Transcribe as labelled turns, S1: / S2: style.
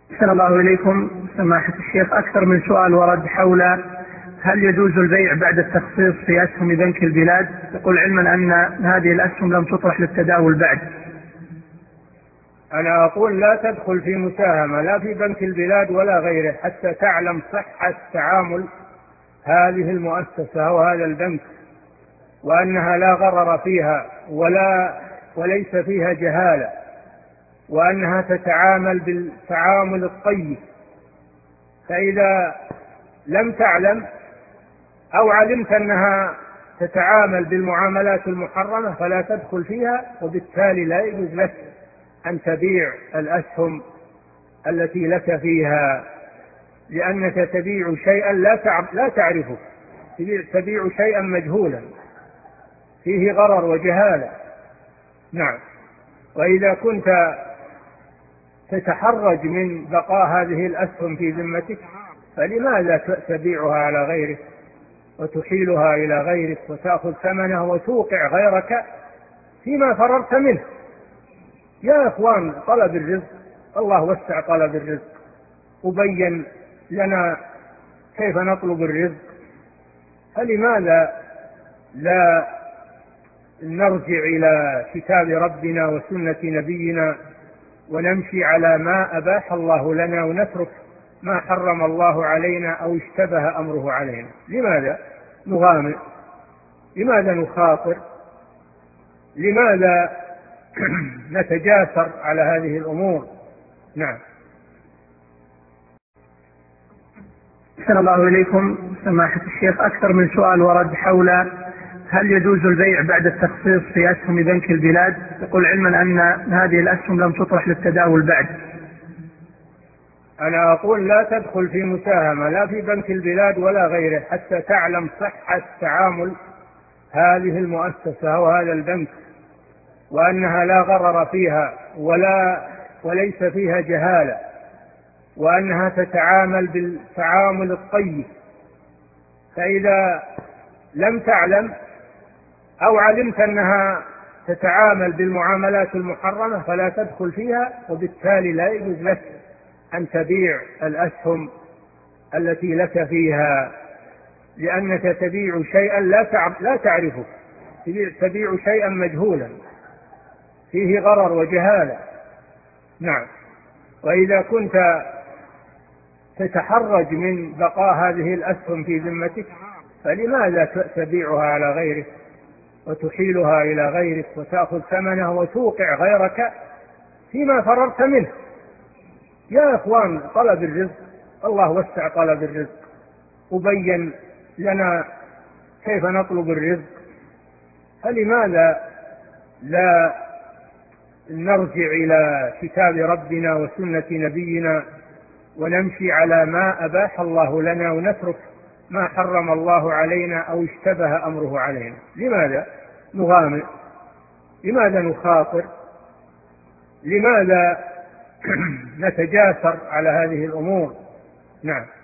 S1: أحسن الله إليكم سماحة الشيخ. أكثر من سؤال ورد حول هل يجوز البيع بعد التخصيص في أسهم بنك البلاد، يقول علما أن هذه الأسهم لم تطرح للتداول بعد.
S2: أنا أقول لا تدخل في مساهمة لا في بنك البلاد ولا غيره حتى تعلم صحة تعامل هذه المؤسسة أو هذا البنك، وأنها لا غرر فيها وليس فيها جهالة، وأنها تتعامل بالتعامل الطيب. فإذا لم تعلم أو علمت أنها تتعامل بالمعاملات المحرمة فلا تدخل فيها، وبالتالي لا يجوز لك أن تبيع الأسهم التي لك فيها، لأنك تبيع شيئا لا تعرفه، تبيع شيئا مجهولا فيه غرر وجهالة. نعم. وإذا كنت تتحرج من بقاء هذه الأسهم في ذمتك فلماذا تبيعها على غيرك وتحيلها إلى غيرك وتأخذ ثمنه وتوقع غيرك فيما فررت منه؟ يا إخوان، طلب الرزق، الله وسع طلب الرزق وبين لنا كيف نطلب الرزق، فلماذا لا نرجع إلى كتاب ربنا وسنة نبينا ونمشي على ما أباح الله لنا ونترك ما حرم الله علينا أو اشتبه أمره علينا؟ لماذا نغامر؟ لماذا نخاطر؟ لماذا نتجاسر على هذه الأمور؟ نعم.
S1: أحسن الله إليكم سماحة الشيخ. أكثر من سؤال ورد حول هل يجوز البيع بعد التخصيص في أسهم بنك البلاد، يقول علما أن هذه الأسهم لم تطرح للتداول بعد.
S2: أنا أقول لا تدخل في مساهمة لا في بنك البلاد ولا غيره حتى تعلم صحة تعامل هذه المؤسسة أو هذا البنك، وأنها لا غرر فيها وليس فيها جهالة، وأنها تتعامل بالتعامل الطيب. فإذا لم تعلم أو علمت أنها تتعامل بالمعاملات المحرمة فلا تدخل فيها، وبالتالي لا يجوز لك أن تبيع الأسهم التي لك فيها، لأنك تبيع شيئا لا تعرفه، تبيع شيئا مجهولا فيه غرر وجهالة. نعم. وإذا كنت تتحرج من بقاء هذه الأسهم في ذمتك فلماذا تبيعها على غيرك وتحيلها إلى غيرك وتأخذ ثمنه وتوقع غيرك فيما فررت منه؟ يا إخوان، طلب الرزق، الله وسع طلب الرزق وبين لنا كيف نطلب الرزق، فلماذا لا نرجع إلى كتاب ربنا وسنة نبينا ونمشي على ما أباح الله لنا ونترك ما حرم الله علينا أو اشتبه أمره علينا؟ لماذا نغامر؟ لماذا نخاطر؟ لماذا نتجاسر على هذه الأمور؟ نعم.